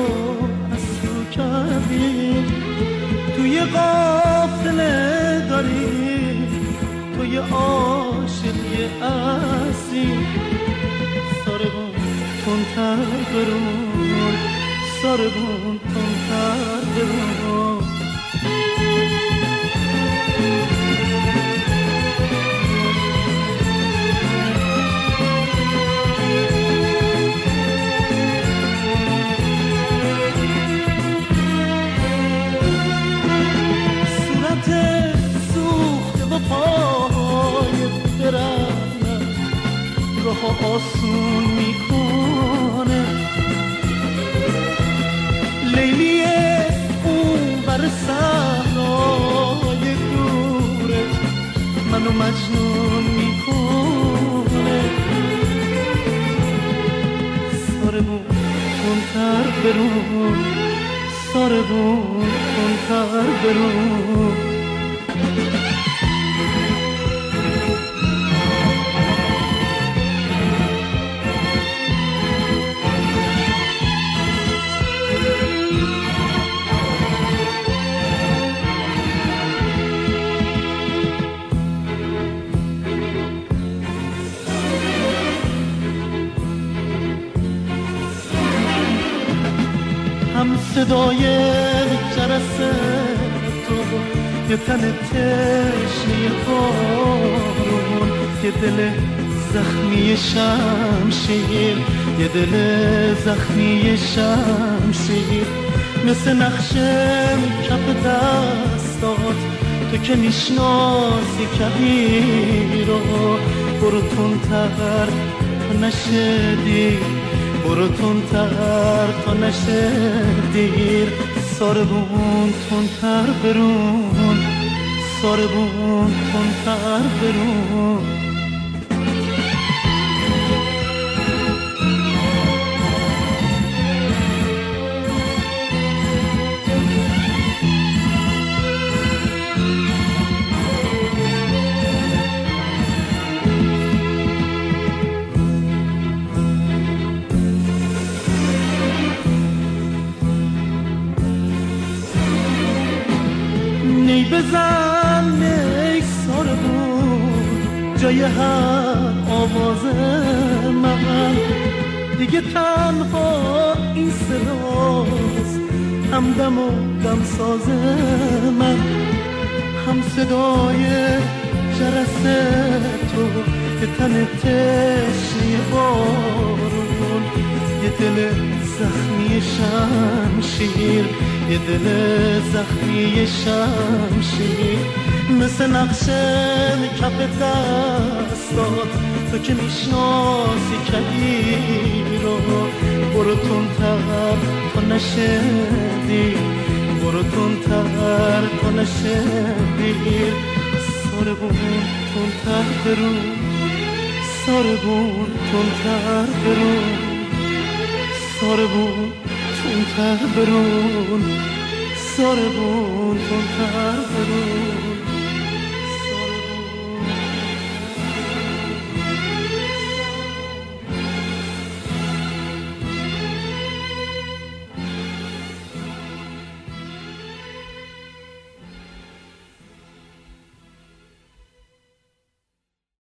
از تو کردی، توی قافله داری، توی عاشقی اصلی. ساربون تندتر برون، ساربون تندتر برون. راه آسون میکنه، لیلی اون بر صحرای دورت منو مجنون میکنه. ساربون تندتر برون، ساربون تندتر برون. هم صدای جرس تو، یه تن تشنه بارون، یه دل زخمی شمشیر، یه دل زخمی شمشیر. مثل نقشه کف دستات تو که میشناسی کبیر رو. برو تندتر تا نشه دیر، برو تندتر تا نشه دیر. ساربون تندتر برون، ساربون تندتر برون. نی بزن نی ساربون، جای هر آواز من دیگه تنها این صداست، همدم و دمساز من. هم صدای جرس تو که تن تشنه بارون، یه دل زخمی شمشیر، یه دل زخمی شمشیر. مثل نقشه کف دستات تو که میشناسی کبیر رو. برو تندتر تا نشه دیر، برو تندتر تا نشه دیر. ساربون تندتر برون، ساربون تندتر برون، ساربون تندتر برون، ساربون تندتر برون.